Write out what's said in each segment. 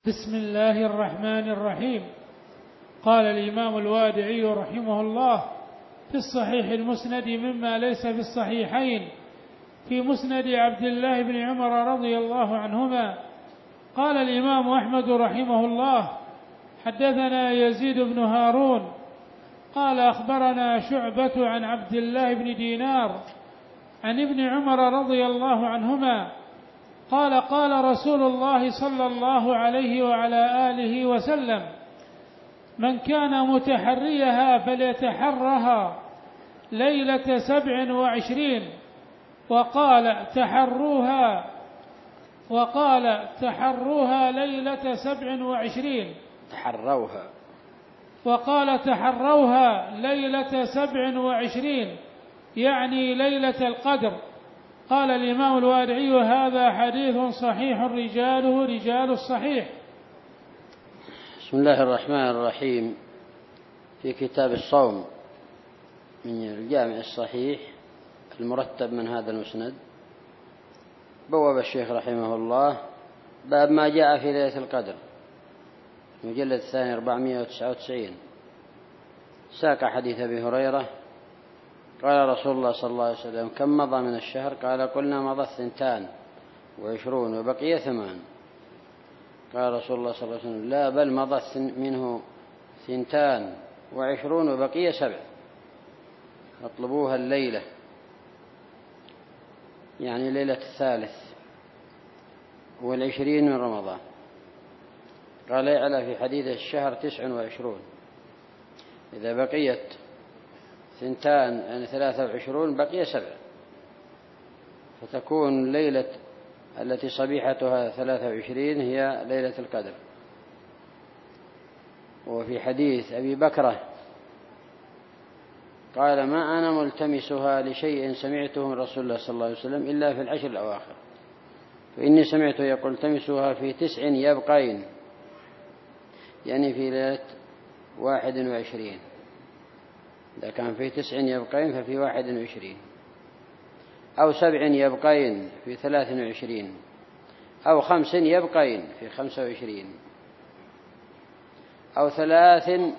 بسم الله الرحمن الرحيم. قال الإمام الوادعي رحمه الله في الصحيح المسند مما ليس في الصحيحين في مسند عبد الله بن عمر رضي الله عنهما. قال الإمام أحمد رحمه الله حدثنا يزيد بن هارون قال أخبرنا شعبة عن عبد الله بن دينار عن ابن عمر رضي الله عنهما قال قال رسول الله صلى الله عليه وعلى آله وسلم: من كان متحريها فليتحرها ليلة 27. وقال تحروها ليلة 27. وقال تحروها ليلة 27 يعني ليلة القدر. قال الإمام الوادعي: هذا حديث صحيح رجاله رجال الصحيح. بسم الله الرحمن الرحيم. في كتاب الصوم من الجامع الصحيح المرتب من هذا المسند بواب الشيخ رحمه الله باب ما جاء في ليلة القدر، مجلد الثاني 499. ساق حديث أبي هريرة قال رسول الله صلى الله عليه وسلم: كم مضى من الشهر؟ قال: قلنا مضى 22 وبقي 8. قال رسول الله صلى الله عليه وسلم: لا، بل مضى منه 22 وبقي 7. اطلبوها الليلة، يعني ليلة 23 من رمضان. قال يعلى في حديث الشهر 29، إذا بقيت 23 بقي 7، فتكون ليلة التي صبيحتها 23 هي ليلة القدر. وفي حديث أبي بكرة قال: ما أنا ملتمسها لشيء سمعته من رسول الله صلى الله عليه وسلم إلا في العشر الأواخر، فإني سمعته يقول: التمسوها في 9 يبقين، يعني في ليلة 21. إذا كان في 9 يبقين ففي 21، أو 7 يبقين في 23، أو 5 يبقين في 25، أو 3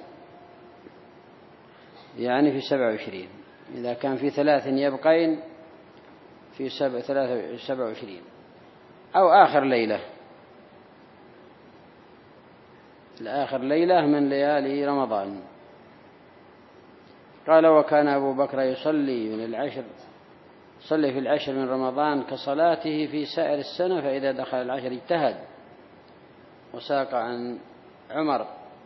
يعني في 27. إذا كان في 3 يبقين في 27، أو آخر ليلة، الآخر ليلة من ليالي رمضان. قال: وكان أبو بكر يصلي في العشر من رمضان كصلاته في سائر السنة، فإذا دخل العشر اجتهد. وساق عن عمر: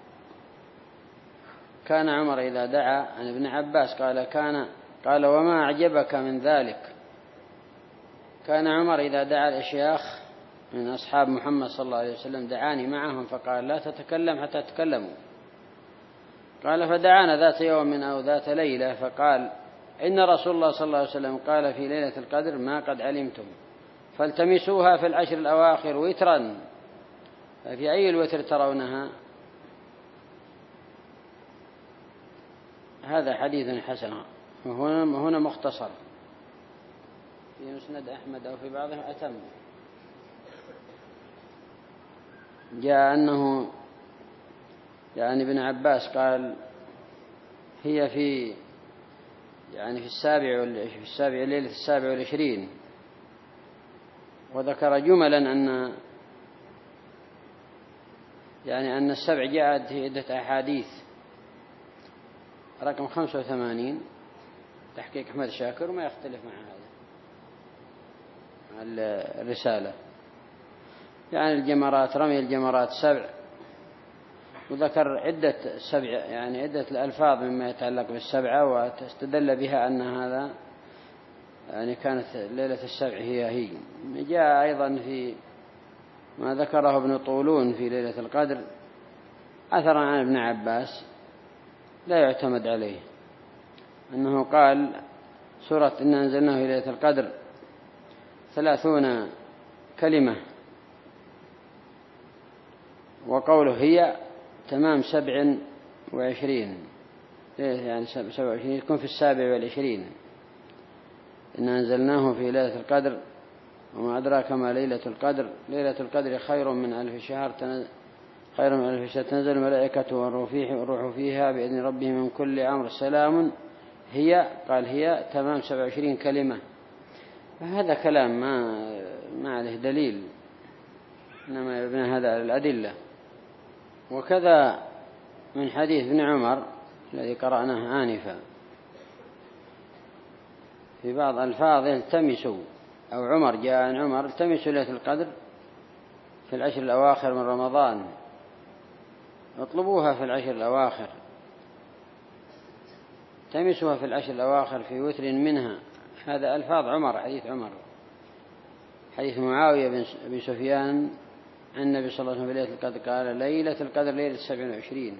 كان عمر إذا دعا، عن ابن عباس قال: وما أعجبك من ذلك؟ كان عمر إذا دعا الأشياخ من أصحاب محمد صلى الله عليه وسلم دعاني معهم فقال: لا تتكلم حتى تتكلموا. قال: فدعانا ذات يوم أو ذات ليلة فقال: إن رسول الله صلى الله عليه وسلم قال في ليلة القدر ما قد علمتم، فالتمسوها في العشر الأواخر وترا، ففي أي الوتر ترونها؟ هذا حديث حسن. وهنا مختصر في مسند أحمد أو في بعضهم أتم. جاء أنه يعني ابن عباس قال: هي في السابع ليلة 27. وذكر جملا أن 7 جاءت في عدة أحاديث. رقم 85 تحقيق أحمد شاكر، وما يختلف مع هذا مع الرسالة. يعني الجمرات، رمي الجمرات 7. وذكر عدة 7، يعني عدة الألفاظ مما يتعلق بالسبعة، واستدل بها أن هذا يعني كانت ليلة 7 هي. جاء أيضا في ما ذكره ابن طولون في ليلة القدر أثرا عن ابن عباس لا يعتمد عليه، أنه قال: سورة إنا أنزلناه في ليلة القدر 30 كلمة، وقوله هي تمام 27، يعني 27 يكون في 27. إنا أنزلناه في ليلة القدر وما أدراك ما ليلة القدر، ليلة القدر خير من 1000 شهر، خير من ألف شهر تنزل الملائكة والروح فيها بإذن ربهم من كل أمر سلام هي، قال هي تمام 27 كلمة. هذا كلام ما عليه دليل، إنما يبنى هذا على الأدلة. وكذا من حديث ابن عمر الذي قرأناه آنفا في بعض ألفاظه التمسوا، أو عمر جاء عن عمر التمسوا ليلة القدر في العشر الأواخر من رمضان، اطلبوها في العشر الأواخر، التمسوها في العشر الأواخر في وتر منها. هذا ألفاظ عمر، حديث عمر. حديث معاوية بن سفيان عن النبي صلى الله عليه وسلم في ليلة القدر قال ليلة القدر ليلة 27.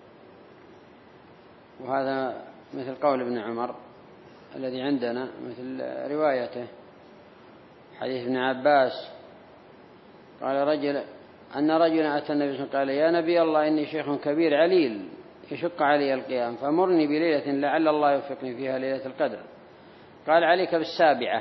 وهذا مثل قول ابن عمر الذي عندنا، مثل روايته. حديث ابن عباس قال أن رجلا أتى النبي صلى الله عليه وسلم قال يا نبي الله إني شيخ كبير عليل يشق علي القيام فمرني بليلة لعل الله يوفقني فيها ليلة القدر. قال عليك بالسابعة.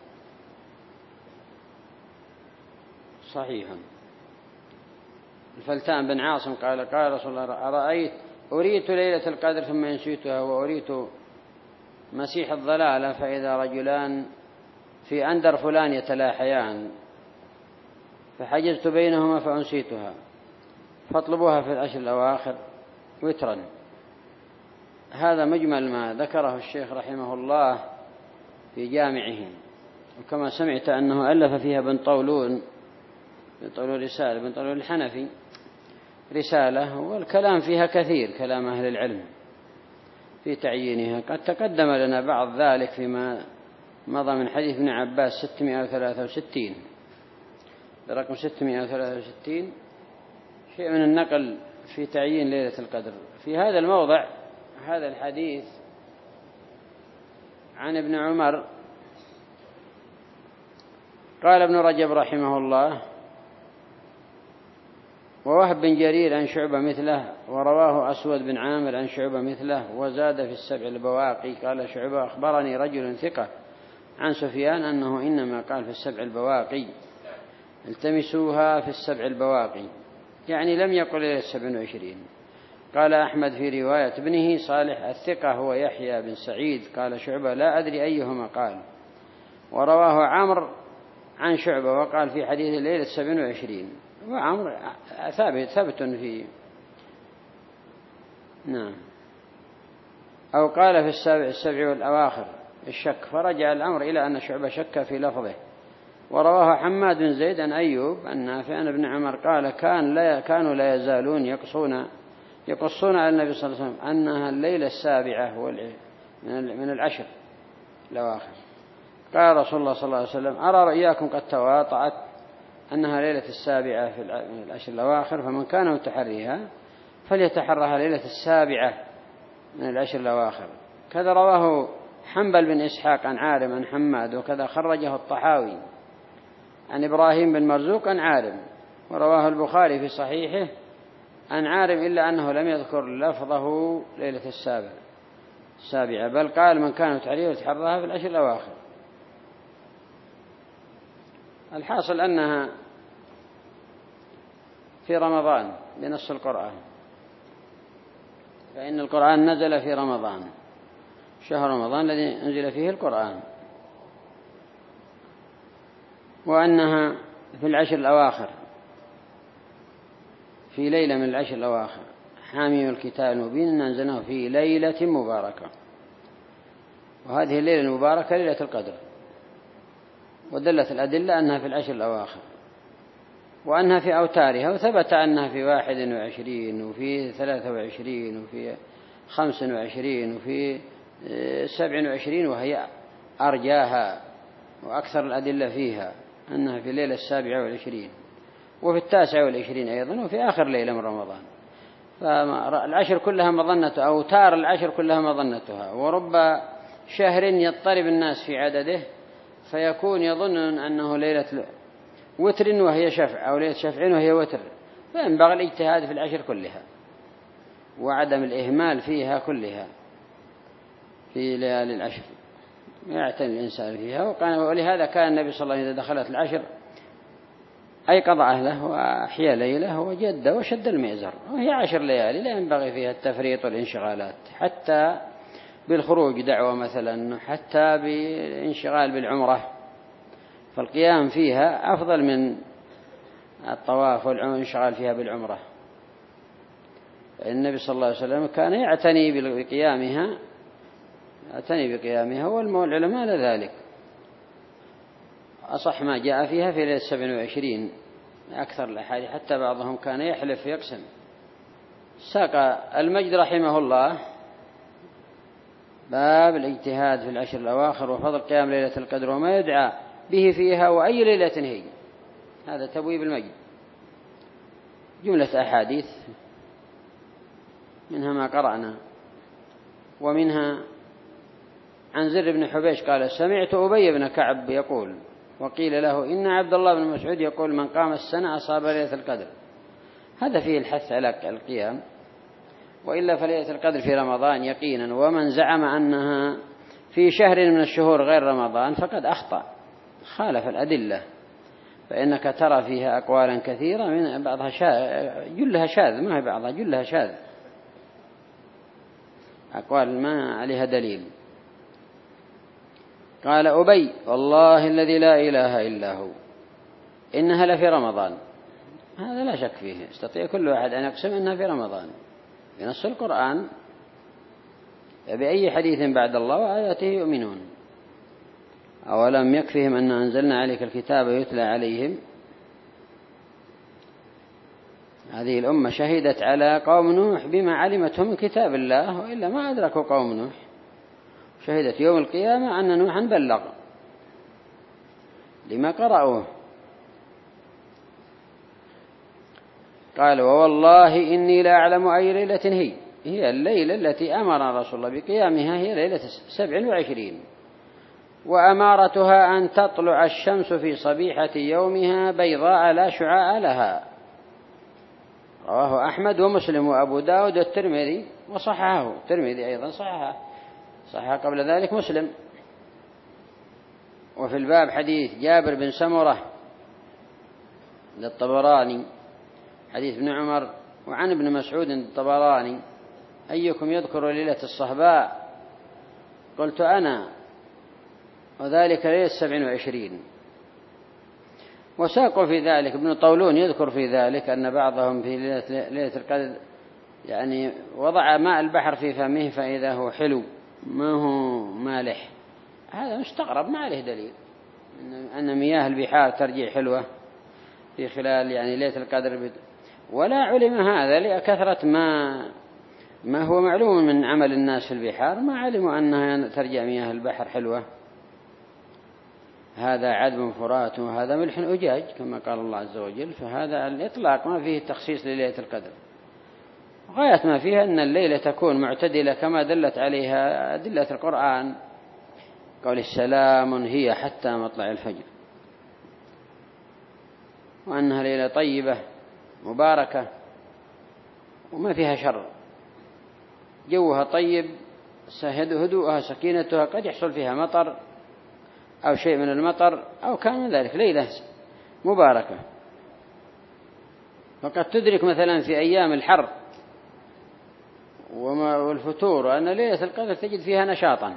صحيح. الفلتان بن عاصم قال رسول الله أريت ليلة القدر ثم نسيتها، وأريت مسيح الضلالة فإذا رجلان في أندر فلان يتلاحيان فحجزت بينهما فأنسيتها، فاطلبوها في العشر الأواخر وترا. هذا مجمل ما ذكره الشيخ رحمه الله في جامعه. وكما سمعت أنه ألف فيها بن طولون رسالة، بن طولون الحنفي رسالة، والكلام فيها كثير، كلام أهل العلم في تعيينها. قد تقدم لنا بعض ذلك فيما مضى من حديث ابن عباس 663 برقم 663 شيء من النقل في تعيين ليلة القدر. في هذا الموضع هذا الحديث عن ابن عمر قال ابن رجب رحمه الله ووهب بن جرير عن شعبة مثله، ورواه أسود بن عامر عن شعبة مثله، وزاد في السبع البواقي. قال شعبة أخبرني رجل ثقة عن سفيان أنه إنما قال في السبع البواقي التمسوها في السبع البواقي، يعني لم يقل إلى 27. قال أحمد في رواية ابنه صالح الثقة هو يحيى بن سعيد. قال شعبة لا أدري أيهما قال. ورواه عمرو عن شعبة وقال في حديث ليلة 27، وعمرو ثابت في نعم، أو قال في السبع والأواخر الشك، فرجع الأمر إلى أن شعبة شك في لفظه. ورواه حماد بن زيد عن أيوب عن نافع عن ابن عمر قال كانوا لا يزالون يقصون على النبي صلى الله عليه وسلم أنها الليلة السابعة من العشر الأواخر. قال رسول الله صلى الله عليه وسلم أرى رؤياكم قد تواطعت أنها ليلة السابعة في العشر الأواخر، فمن كان متحريها فليتحرها ليلة السابعة من العشر الأواخر. كذا رواه حنبل بن إسحاق عن عارم عن حماد، وكذا خرجه الطحاوي عن إبراهيم بن مرزوق عن عارم، ورواه البخاري في صحيحه عن عارم إلا أنه لم يذكر لفظه ليلة السابعة، بل قال من كان متحريها يتحرها في العشر الأواخر. الحاصل أنها في رمضان بنص القرآن، فإن القرآن نزل في رمضان، شهر رمضان الذي أنزل فيه القرآن، وأنها في العشر الأواخر، في ليلة من العشر الأواخر. حاميم الكتاب المبين أنزلناه في ليلة مباركة، وهذه الليلة المباركة ليلة القدر، ودلت الأدلة أنها في العشر الأواخر، وأنها في أوتارها، وثبت أنها في 21 وفي 23 وفي 25 وفي 27، وهي أرجاها وأكثر الأدلة فيها أنها في الليلة 27 وفي 29 أيضا، وفي آخر ليلة من رمضان. فالعشر كلها مظنة، أوتار العشر كلها مظنتها. ورب شهر يضطرب الناس في عدده فيكون يظنون أنه ليلة وتر وهي شفع، أو ليلة شفع وهي وتر، فينبغي الاجتهاد في العشر كلها وعدم الإهمال فيها كلها في ليالي العشر، يعتني الإنسان فيها. ولهذا كان النبي صلى الله عليه وسلم إذا دخلت العشر أي قضى أهله وأحيا ليله وجد وشد المئزر، وهي 10 ليالي لا ينبغي فيها التفريط والانشغالات، حتى بالخروج دعوة مثلا، حتى بالانشغال بالعمرة، فالقيام فيها أفضل من الطواف والانشغال فيها بالعمرة. النبي صلى الله عليه وسلم كان يعتني بقيامها والعلماء لذلك. أصح ما جاء فيها في ليلة 27 أكثر الأحاديث، حتى بعضهم كان يحلف يقسم. ساق المجد رحمه الله باب الاجتهاد في العشر الأواخر وفضل قيام ليلة القدر وما يدعى به فيها وأي ليلة هي. هذا تبويب المجد، جملة أحاديث منها ما قرأنا، ومنها عن زر بن حبيش قال سمعت أبي بن كعب يقول وقيل له إن عبد الله بن مسعود يقول من قام السنة أصاب ليلة القدر. هذا فيه الحث على القيام، وإلا فليلة القدر في رمضان يقينا، ومن زعم أنها في شهر من الشهور غير رمضان فقد أخطأ، خالف الأدلة، فإنك ترى فيها أقوالا كثيرة من بعضها جلها شاذ، ما هي بعضها جلها شاذ، أقوال ما عليها دليل. قال أبي والله الذي لا إله إلا هو إنها لفي رمضان. هذا لا شك فيه، يستطيع كل واحد أن يقسم أنها في رمضان بنص القرآن، بأي حديث بعد الله وآياته يؤمنون. أولم يكفهم أن أنزلنا عليك الكتاب يتلى عليهم. هذه الأمة شهدت على قوم نوح بما علمته من كتاب الله، وإلا ما أدركوا قوم نوح. شهدت يوم القيامة أن نوحا بلغ لما قرأوه. قال ووالله إني لا أعلم أي ليلة هي الليلة التي أمر رسول الله بقيامها، هي ليلة 27، وأمارتها أن تطلع الشمس في صبيحة يومها بيضاء لا شعاع لها. رواه أحمد ومسلم وأبو داود والترمذي وصححه. الترمذي أيضا صححه قبل ذلك مسلم. وفي الباب حديث جابر بن سمرة للطبراني، حديث ابن عمر وعن ابن مسعود الطبراني أيكم يذكر ليلة الصهباء؟ قلت أنا، وذلك ليلة 27. وساقوا في ذلك ابن طولون يذكر في ذلك أن بعضهم في ليلة القدر يعني وضع ماء البحر في فمه فإذا هو حلو ما هو مالح. هذا مستغرب، ما عليه دليل أن مياه البحار ترجع حلوة في خلال يعني ليلة القدر، ولا علم هذا لكثرة ما هو معلوم من عمل الناس في البحار، ما علموا أنها ترجع مياه البحر حلوة. هذا عذب فرات وهذا ملح أجاج كما قال الله عز وجل. فهذا الإطلاق ما فيه تخصيص لليلة القدر، غاية ما فيها أن الليلة تكون معتدلة كما دلت عليها أدلة القرآن، قول السلام هي حتى مطلع الفجر، وأنها ليلة طيبة مباركة وما فيها شر، جوها طيب، هدوءها سكينتها، قد يحصل فيها مطر أو شيء من المطر أو كان من ذلك، ليلة مباركة. فقد تدرك مثلا في أيام الحر والفتور أن ليلة القدر تجد فيها نشاطا،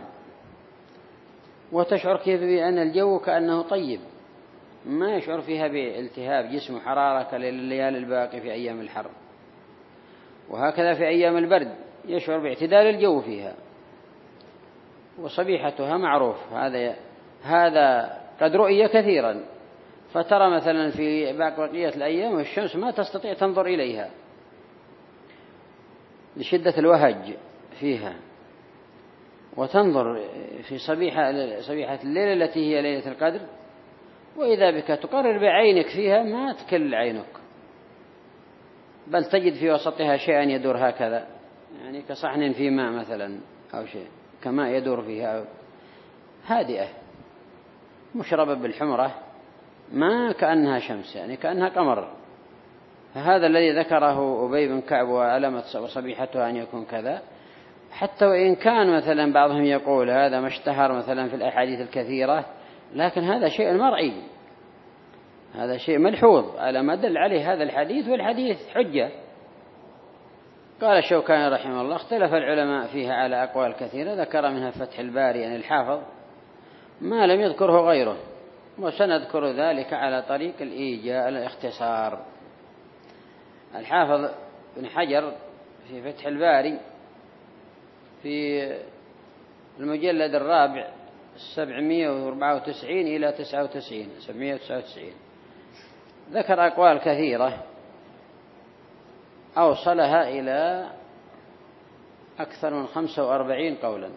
وتشعر كيف بأن الجو كأنه طيب، ما يشعر فيها بالتهاب جسم حرارة كالليالي الباقي في أيام الحر. وهكذا في أيام البرد يشعر باعتدال الجو فيها، وصبيحتها معروف. هذا قد رؤي كثيرا، فترى مثلا في بقية الأيام والشمس ما تستطيع تنظر إليها لشدة الوهج فيها، وتنظر في صبيحة الليلة التي هي ليلة القدر، وإذا بك تقرر بعينك فيها ما تكل عينك، بل تجد في وسطها شيئا يدور هكذا، يعني كصحن في ماء مثلا أو شيء كما يدور فيها، هادئة مشربة بالحمرة، ما كأنها شمس، يعني كأنها قمر. فهذا الذي ذكره أبي بن كعب وعلامة وصبيحتها أن يكون كذا، حتى وإن كان مثلا بعضهم يقول هذا ما اشتهر مثلا في الأحاديث الكثيرة، لكن هذا شيء مرئي، هذا شيء ملحوظ على ما دل عليه هذا الحديث، والحديث حجة. قال الشوكاني رحمه الله: اختلف العلماء فيها على أقوال كثيرة، ذكر منها فتح الباري يعني الحافظ ما لم يذكره غيره، وسنذكر ذلك على طريق الإيجاء الاختصار. الحافظ ابن حجر في فتح الباري في المجلد الرابع 794 إلى 799 ذكر أقوال كثيرة أوصلها إلى أكثر من 45 قولا.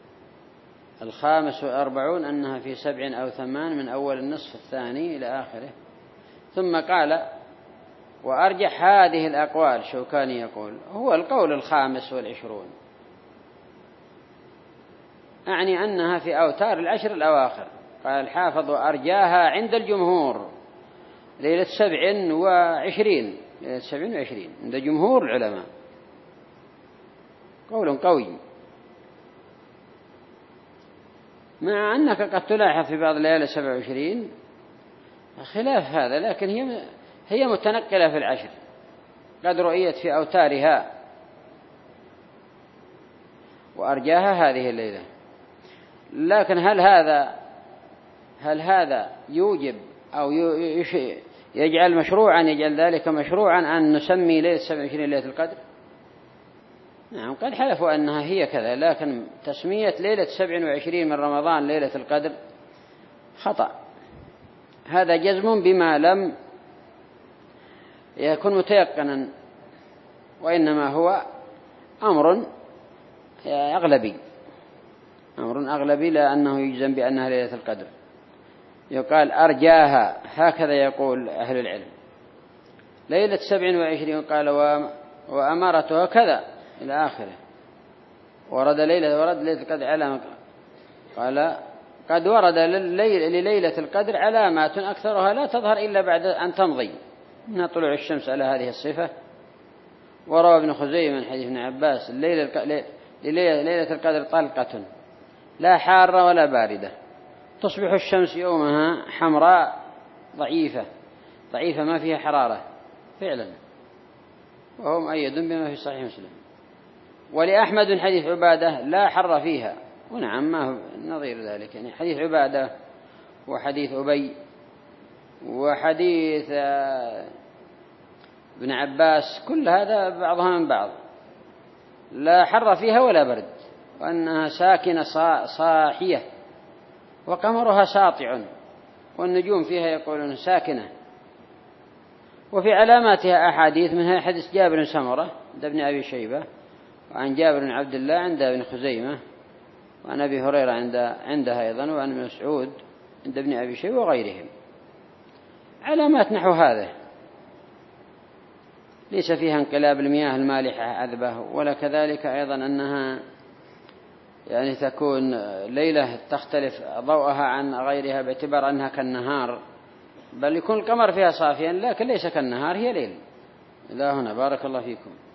45 أنها في 7 أو 8 من أول النصف الثاني إلى آخره. ثم قال: وأرجح هذه الأقوال، شوكاني يقول، هو القول 25، أعني أنها في أوتار 10 الأواخر. قال الحافظ: وأرجاها عند الجمهور ليلة 27 عند جمهور العلماء. قول قوي، مع أنك قد تلاحظ في بعض الليالي 27 خلاف هذا، لكن هي متنقلة في 10 قد رؤيت في أوتارها. وأرجاها هذه الليلة. لكن هل هذا يوجب أو يجعل ذلك مشروعا أن نسمي ليلة 27 ليلة القدر؟ نعم، قد حلفوا أنها هي كذا، لكن تسمية ليلة 27 من رمضان ليلة القدر خطأ. هذا جزم بما لم يكن متيقنا، وإنما هو أمر أغلبي لا أنه يجزم بأنها ليلة القدر. يقال أرجاها، هكذا يقول أهل العلم. ليلة 27 قال وأمارتها كذا إلى آخره. ورد ليلة القدر علامة، قال قد ورد لليلة القدر علامات أكثرها لا تظهر إلا بعد أن تمضي من طلوع الشمس على هذه الصفة. وروى ابن خزيمة من حديث ابن عباس: ليلة القدر طلقة لا حارة ولا باردة، تصبح الشمس يومها حمراء ضعيفة ما فيها حرارة فعلا، وهو مؤيد بما في صحيح مسلم. ولأحمد من حديث عبادة: لا حر فيها. ونعم، ما هو نظير ذلك، يعني حديث عبادة وحديث أبي وحديث ابن عباس كل هذا بعضها من بعض، لا حر فيها ولا برد، وأنها ساكنة صاحية، وقمرها ساطع، والنجوم فيها يقولون ساكنة. وفي علاماتها أحاديث، منها حديث جابر بن سمرة عند ابن أبي شيبة، وعن جابر بن عبد الله عند ابن خزيمة، وعن أبي هريرة عندها أيضا، وعن ابن مسعود عند ابن أبي شيبة وغيرهم. علامات نحو هذا ليس فيها انقلاب المياه المالحة عذبة، ولا كذلك أيضا أنها يعني تكون ليلة تختلف ضوءها عن غيرها باعتبار أنها كالنهار، بل يكون القمر فيها صافيا، لكن ليس كالنهار، هي ليل. إلى هنا، بارك الله فيكم.